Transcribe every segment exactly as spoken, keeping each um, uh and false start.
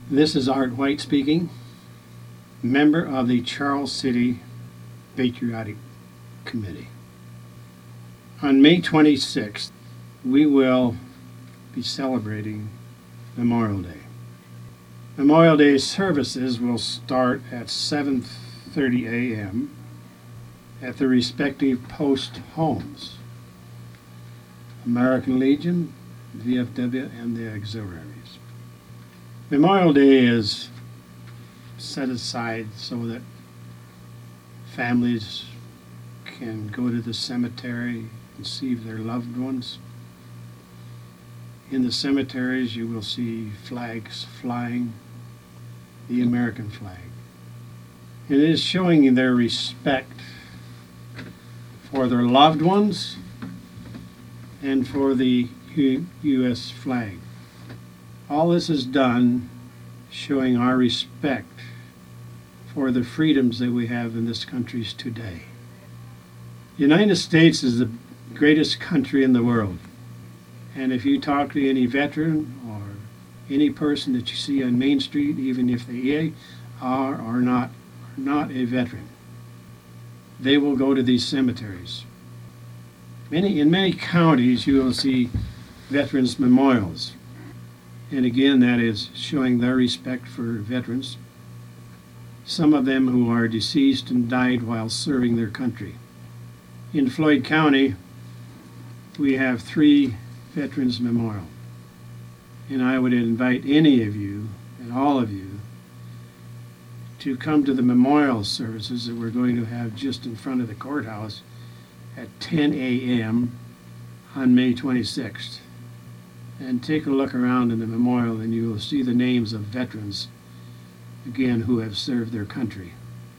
This is Art White speaking, member of the Charles City Patriotic Committee. On May twenty-sixth, we will be celebrating Memorial Day. Memorial Day services will start at seven thirty a.m. at the respective post homes, American Legion, V F W, and the auxiliaries. Memorial Day is set aside so that families can go to the cemetery and see their loved ones. In the cemeteries, you will see flags flying, the American flag. It is showing their respect for their loved ones and for the U- U.S. flag. All this is done showing our respect for the freedoms that we have in this country today. The United States is the greatest country in the world. And if you talk to any veteran or any person that you see on Main Street, even if they are or not, are not a veteran, they will go to these cemeteries. Many, in many counties, you will see veterans' memorials. And again, that is showing their respect for veterans, some of them who are deceased and died while serving their country. In Floyd County, we have three veterans memorial. And I would invite any of you, and all of you, to come to the memorial services that we're going to have just in front of the courthouse at ten a.m. on May twenty-sixth. And take a look around in the memorial and you will see the names of veterans, again, who have served their country.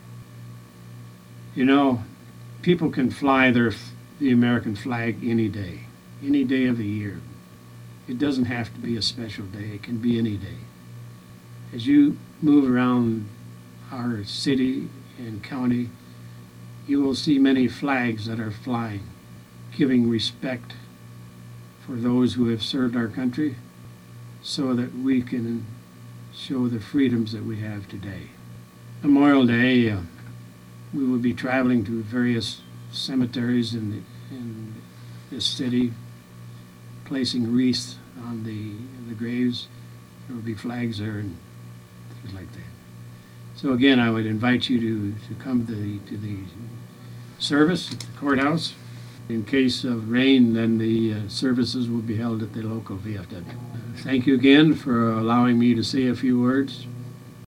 You know, people can fly their the American flag any day, any day of the year. It doesn't have to be a special day. It can be any day. As you move around our city and county, you will see many flags that are flying, giving respect for those who have served our country so that we can show the freedoms that we have today. Memorial Day, uh, we will be traveling to various cemeteries in, the, in this city, placing wreaths on the, the graves. There will be flags there and things like that. So again, I would invite you to, to come to the, to the service at the courthouse. In case of rain, then the uh, services will be held at the local V F W. Uh, thank you again for allowing me to say a few words.